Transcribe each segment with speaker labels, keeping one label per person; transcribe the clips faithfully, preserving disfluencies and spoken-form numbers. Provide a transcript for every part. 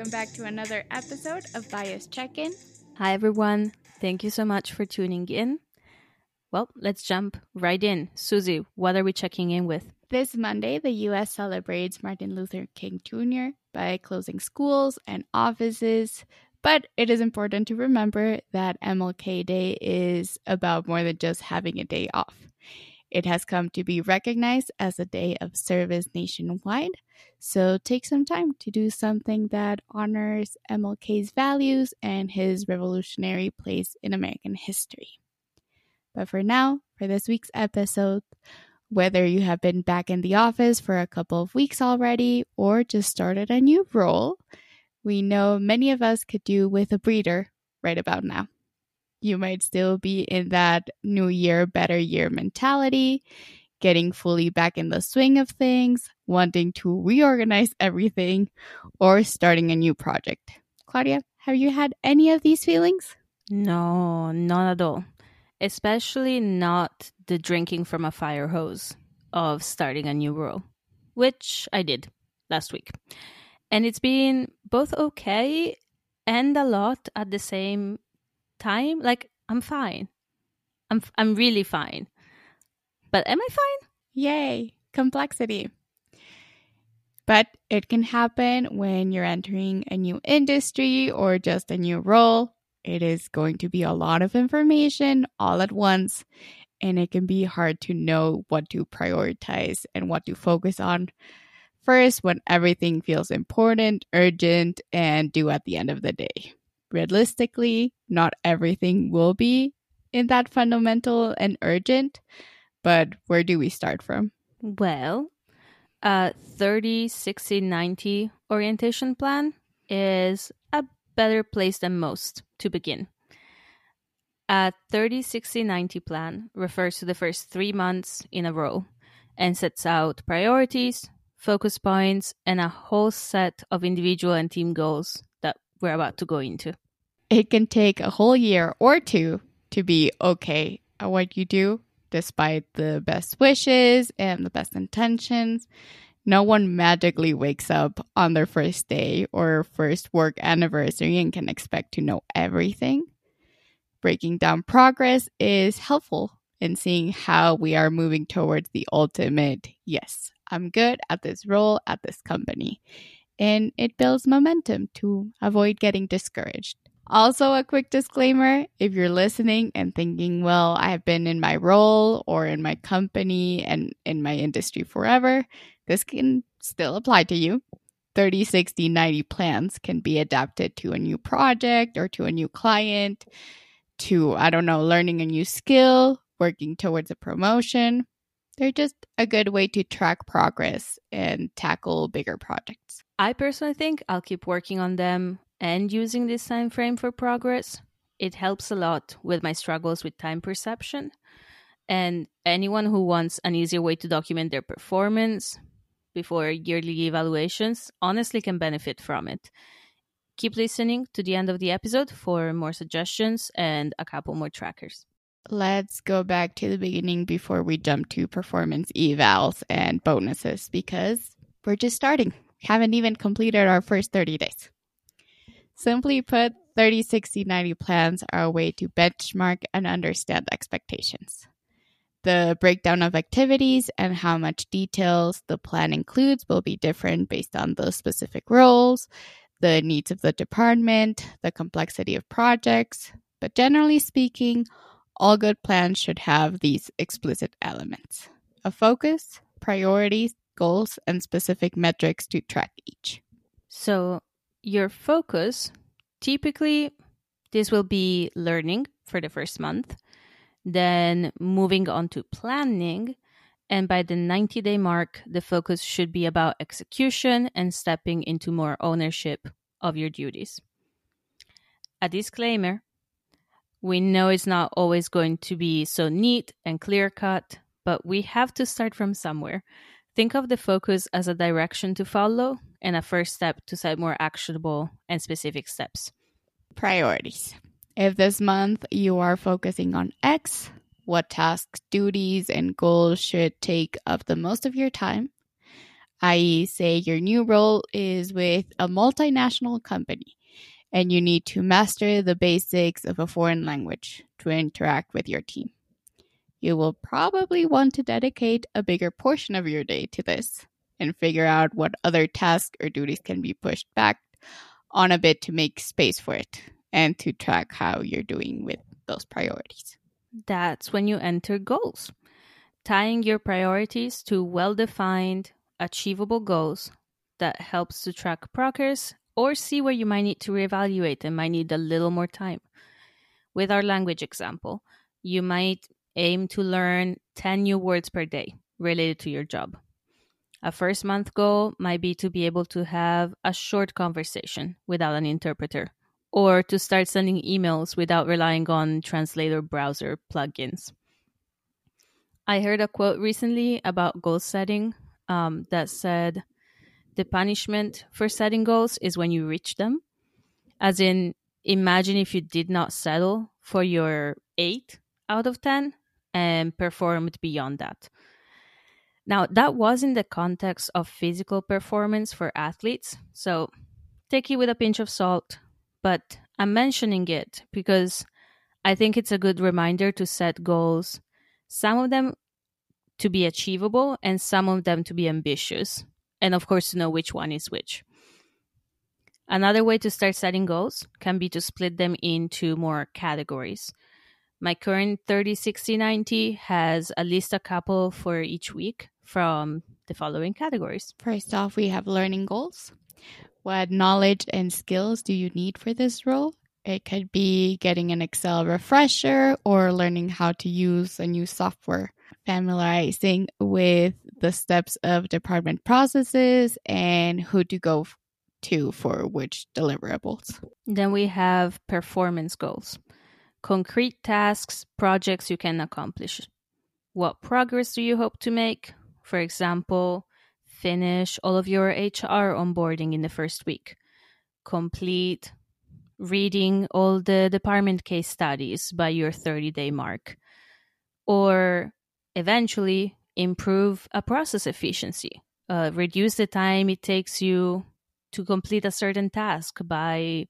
Speaker 1: welcome back to another episode of Bias Check-In.
Speaker 2: Hi, everyone. Thank you so much for tuning in. Well, let's jump right in. Susie, what are we checking in with?
Speaker 1: This Monday, the U S celebrates Martin Luther King Junior by closing schools and offices, but it is important to remember that M L K Day is about more than just having a day off. It has come to be recognized as a day of service nationwide, so take some time to do something that honors M L K's values and his revolutionary place in American history. But for now, for this week's episode, whether you have been back in the office for a couple of weeks already or just started a new role, we know many of us could do with a breather right about now. You might still be in that new year, better year mentality, getting fully back in the swing of things, wanting to reorganize everything, or starting a new project. Claudia, have you had any of these feelings?
Speaker 2: No, not at all. Especially not the drinking from a fire hose of starting a new role, which I did last week. And it's been both okay and a lot at the same time. Like, I'm fine. I'm I'm really fine. But am I fine?
Speaker 1: Yay, complexity. But it can happen when you're entering a new industry or just a new role. It is going to be a lot of information all at once, and it can be hard to know what to prioritize and what to focus on first when everything feels important, urgent, and due at the end of the day. Realistically, not everything will be in that fundamental and urgent, but where do we start from?
Speaker 2: Well, a thirty, sixty, ninety orientation plan is a better place than most to begin. A thirty, sixty, ninety plan refers to the first three months in a row and sets out priorities, focus points, and a whole set of individual and team goals that we're about to go into.
Speaker 1: It can take a whole year or two to be okay at what you do, despite the best wishes and the best intentions. No one magically wakes up on their first day or first work anniversary and can expect to know everything. Breaking down progress is helpful in seeing how we are moving towards the ultimate, yes, I'm good at this role at this company. And it builds momentum to avoid getting discouraged. Also, a quick disclaimer, if you're listening and thinking, well, I've been in my role or in my company and in my industry forever, this can still apply to you. thirty, sixty, ninety plans can be adapted to a new project or to a new client, to, I don't know, learning a new skill, working towards a promotion. They're just a good way to track progress and tackle bigger projects.
Speaker 2: I personally think I'll keep working on them and using this time frame for progress. It helps a lot with my struggles with time perception. And anyone who wants an easier way to document their performance before yearly evaluations honestly can benefit from it. Keep listening to the end of the episode for more suggestions and a couple more trackers.
Speaker 1: Let's go back to the beginning before we jump to performance evals and bonuses, because we're just starting. Haven't even completed our first thirty days. Simply put, thirty, sixty, ninety plans are a way to benchmark and understand expectations. The breakdown of activities and how much details the plan includes will be different based on the specific roles, the needs of the department, the complexity of projects. But generally speaking, all good plans should have these explicit elements: a focus, priorities, goals, and specific metrics to track each.
Speaker 2: So your focus, typically, this will be learning for the first month, then moving on to planning, and by the ninety-day mark, the focus should be about execution and stepping into more ownership of your duties. A disclaimer, we know it's not always going to be so neat and clear-cut, but we have to start from somewhere. Think of the focus as a direction to follow and a first step to set more actionable and specific steps.
Speaker 1: Priorities. If this month you are focusing on X, what tasks, duties, and goals should take up the most of your time? that is, say your new role is with a multinational company and you need to master the basics of a foreign language to interact with your team. You will probably want to dedicate a bigger portion of your day to this and figure out what other tasks or duties can be pushed back on a bit to make space for it and to track how you're doing with those priorities.
Speaker 2: That's when you enter goals. Tying your priorities to well-defined, achievable goals that helps to track progress or see where you might need to reevaluate and might need a little more time. With our language example, you might aim to learn ten new words per day related to your job. A first month goal might be to be able to have a short conversation without an interpreter, or to start sending emails without relying on translator browser plugins. I heard a quote recently about goal setting um, that said, the punishment for setting goals is when you reach them. As in, imagine if you did not settle for your eight out of ten and performed beyond that. Now, that was in the context of physical performance for athletes, so take it with a pinch of salt, but I'm mentioning it because I think it's a good reminder to set goals, some of them to be achievable and some of them to be ambitious, and of course to know which one is which. Another way to start setting goals can be to split them into more categories. My current thirty, sixty, ninety has at least a couple for each week from the following categories.
Speaker 1: First off, we have learning goals. What knowledge and skills do you need for this role? It could be getting an Excel refresher or learning how to use a new software, familiarizing with the steps of department processes and who to go to for which deliverables.
Speaker 2: Then we have performance goals. Concrete tasks, projects you can accomplish. What progress do you hope to make? For example, finish all of your H R onboarding in the first week. Complete reading all the department case studies by your thirty-day mark. Or eventually improve a process efficiency. Uh, reduce the time it takes you to complete a certain task by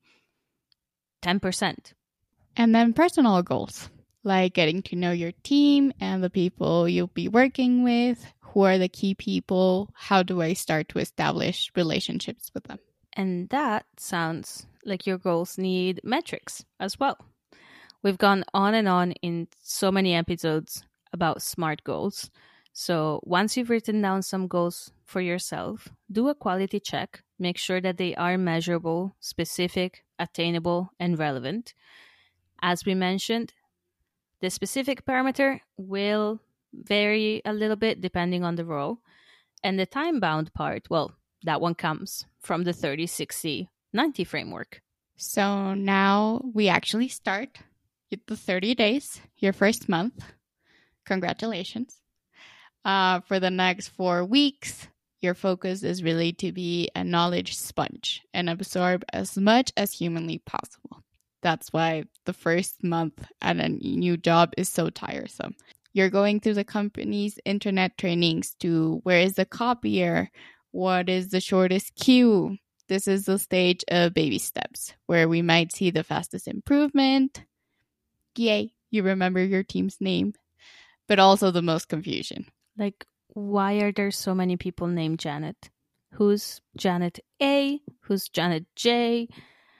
Speaker 2: ten percent.
Speaker 1: And then personal goals, like getting to know your team and the people you'll be working with. Who are the key people? How do I start to establish relationships with them?
Speaker 2: And that sounds like your goals need metrics as well. We've gone on and on in so many episodes about SMART goals. So once you've written down some goals for yourself, do a quality check. Make sure that they are measurable, specific, attainable, and relevant. As we mentioned, the specific parameter will vary a little bit depending on the role. And the time-bound part, well, that one comes from the thirty, sixty, ninety framework.
Speaker 1: So now we actually start with the thirty days, your first month. Congratulations. Uh, for the next four weeks, your focus is really to be a knowledge sponge and absorb as much as humanly possible. That's why the first month at a new job is so tiresome. You're going through the company's internet trainings to where is the copier, what is the shortest queue. This is the stage of baby steps where we might see the fastest improvement. Yay, you remember your team's name, but also the most confusion.
Speaker 2: Like, why are there so many people named Janet? Who's Janet A? Who's Janet J?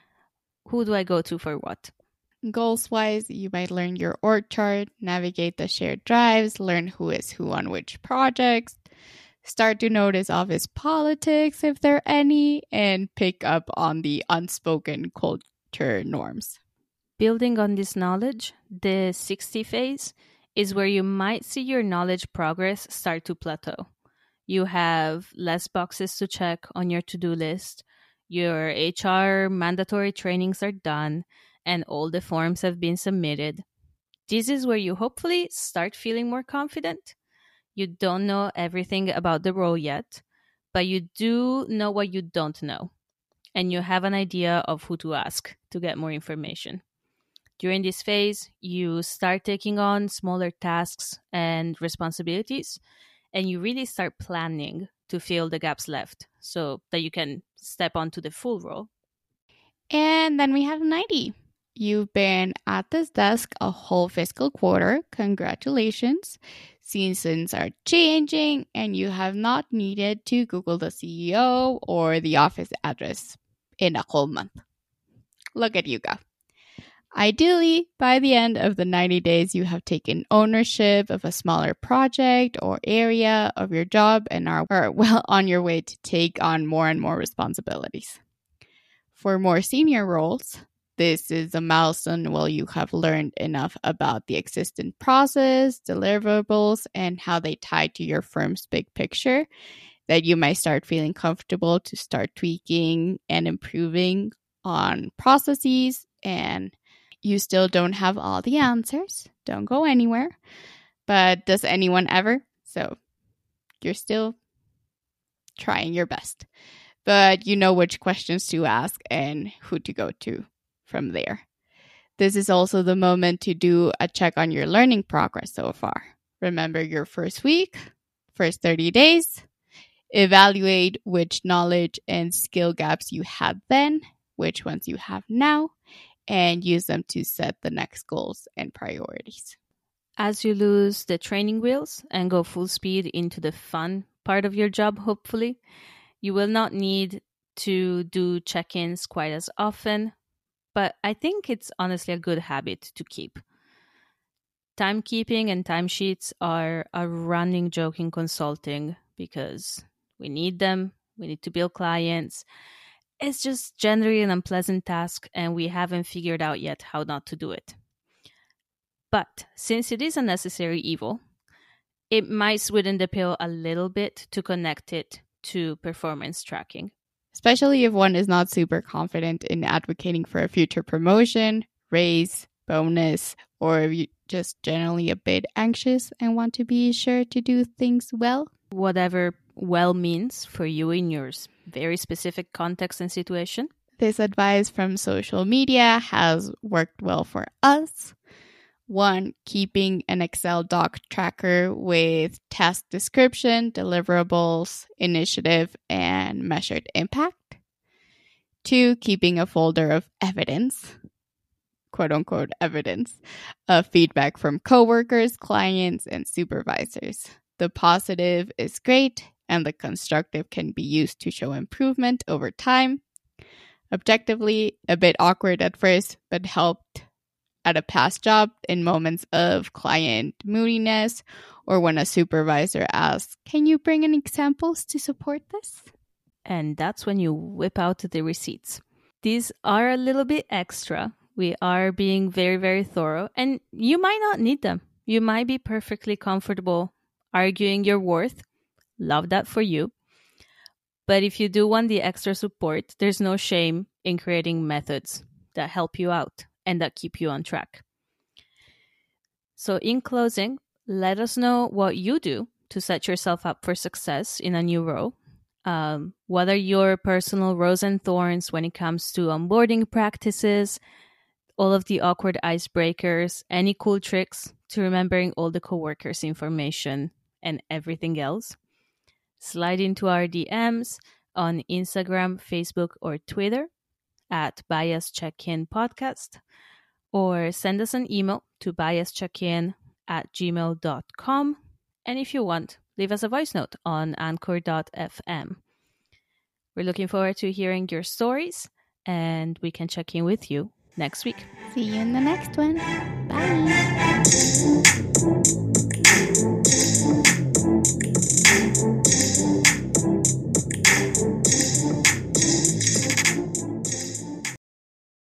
Speaker 2: Who do I go to for what?
Speaker 1: Goals-wise, you might learn your org chart, navigate the shared drives, learn who is who on which projects, start to notice office politics if there are any, and pick up on the unspoken culture norms.
Speaker 2: Building on this knowledge, the sixty phase is where you might see your knowledge progress start to plateau. You have less boxes to check on your to-do list, your H R mandatory trainings are done, and all the forms have been submitted. This is where you hopefully start feeling more confident. You don't know everything about the role yet, but you do know what you don't know, and you have an idea of who to ask to get more information. During this phase, you start taking on smaller tasks and responsibilities, and you really start planning to fill the gaps left so that you can step onto the full role.
Speaker 1: And then we have ninety. You've been at this desk a whole fiscal quarter. Congratulations. Seasons are changing and you have not needed to Google the C E O or the office address in a whole month. Look at you go. Ideally, by the end of the ninety days, you have taken ownership of a smaller project or area of your job and are, are well on your way to take on more and more responsibilities. For more senior roles, this is a milestone where you have learned enough about the existing process, deliverables, and how they tie to your firm's big picture that you might start feeling comfortable to start tweaking and improving on processes. And you still don't have all the answers. Don't go anywhere. But does anyone ever? So you're still trying your best. But you know which questions to ask and who to go to from there. This is also the moment to do a check on your learning progress so far. Remember your first week, first thirty days. Evaluate which knowledge and skill gaps you had then, which ones you have now, and use them to set the next goals and priorities.
Speaker 2: As you lose the training wheels and go full speed into the fun part of your job, hopefully, you will not need to do check-ins quite as often, but I think it's honestly a good habit to keep. Timekeeping and timesheets are a running joke in consulting because we need them, we need to bill clients. It's just generally an unpleasant task and we haven't figured out yet how not to do it. But since it is a necessary evil, it might sweeten the pill a little bit to connect it to performance tracking.
Speaker 1: Especially if one is not super confident in advocating for a future promotion, raise, bonus, or if you're just generally a bit anxious and want to be sure to do things well.
Speaker 2: Whatever well means for you in your very specific context and situation.
Speaker 1: This advice from social media has worked well for us. One, keeping an Excel doc tracker with task description, deliverables, initiative, and measured impact. Two, keeping a folder of evidence, quote unquote evidence, of feedback from coworkers, clients, and supervisors. The positive is great, and the constructive can be used to show improvement over time. Objectively, a bit awkward at first, but helped at a past job in moments of client moodiness or when a supervisor asks, can you bring in examples to support this?
Speaker 2: And that's when you whip out the receipts. These are a little bit extra. We are being very, very thorough, and you might not need them. You might be perfectly comfortable arguing your worth. Love that for you. But if you do want the extra support, there's no shame in creating methods that help you out and that keep you on track. So in closing, let us know what you do to set yourself up for success in a new role. Um, what are your personal rose and thorns when it comes to onboarding practices, all of the awkward icebreakers, any cool tricks to remembering all the coworkers' information and everything else? Slide into our D Ms on Instagram, Facebook, or Twitter at Bias Check-In Podcast, or send us an email to biascheckin at gmail dot com. And if you want, leave us a voice note on anchor dot f m. We're looking forward to hearing your stories, and we can check in with you next week.
Speaker 1: See you in the next one. Bye.